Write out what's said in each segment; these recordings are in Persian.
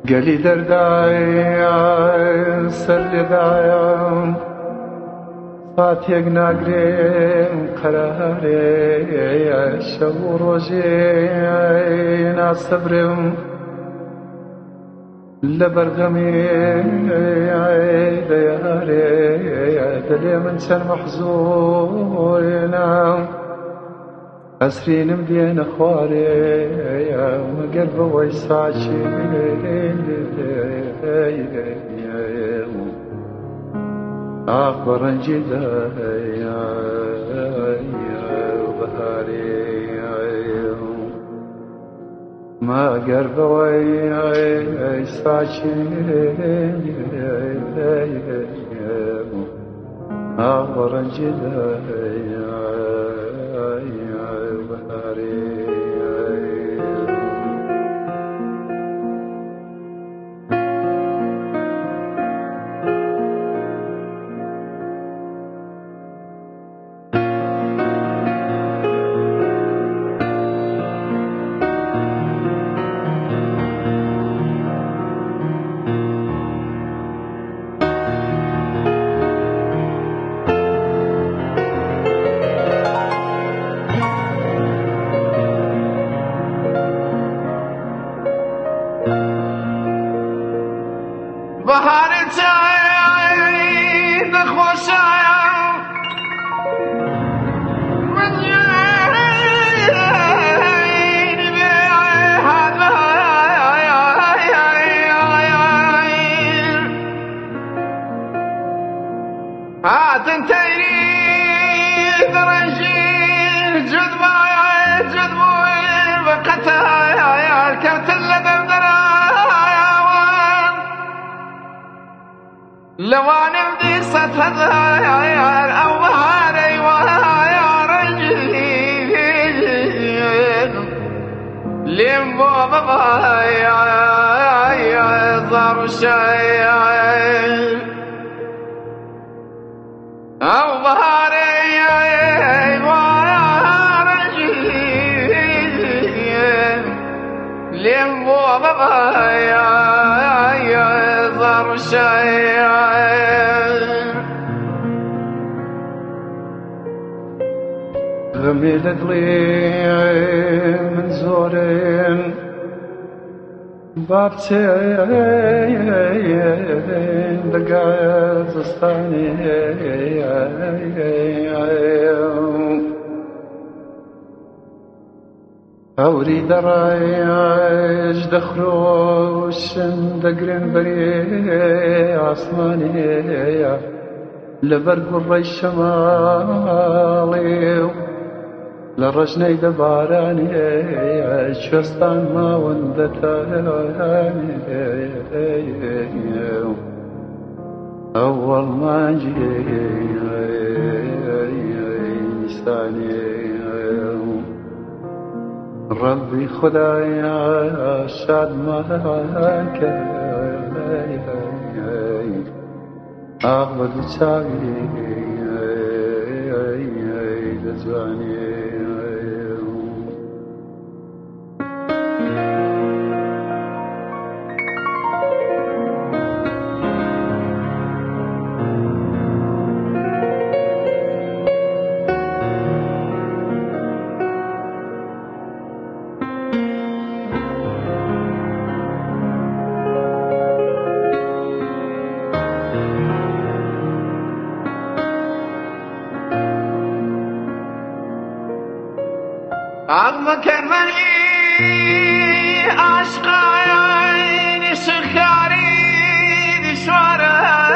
قلي دردايا سر لدايا فاتيق ناقرين قراري شو روجي ناصبرم لبرغمي دياري دلي من سر محزونا أسرين مدين أخواري وقلب ويساشي أخبر جدا يا بهاري ما قرب ويساشي أخبر جدا يا بهاري لوانم دي ستهزار أو بهاري ويا رجلين لين بابا يا صار شيء أو بهاري ويا رجلين لين بابا يا صار شيء غمي لقلي من زورين بابتين لقايت زستاني أوري درايج دخلوش دقرين بري عصماني لبرق الري الشمالي لرجني دباراني شوستان ما وندتاني أول ما جيستاني ربي خدايا شاد معك أغبد شاقي لزواني عظمك المني عشقاي شخاري دشوارا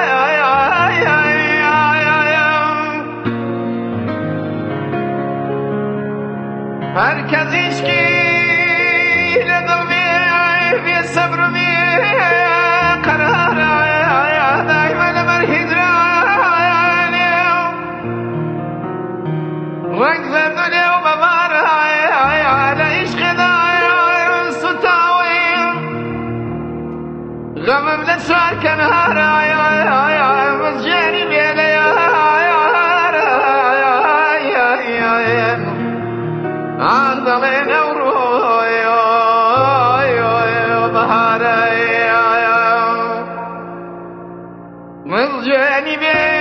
herkes ilişkiyle dolmuyor bir sabrım karara daima lemer hidranım renkler dönüyor babar ala işkıda sutavim gamımla sarken hara mızceni bile عندما نورو بهاري مزجاني بيه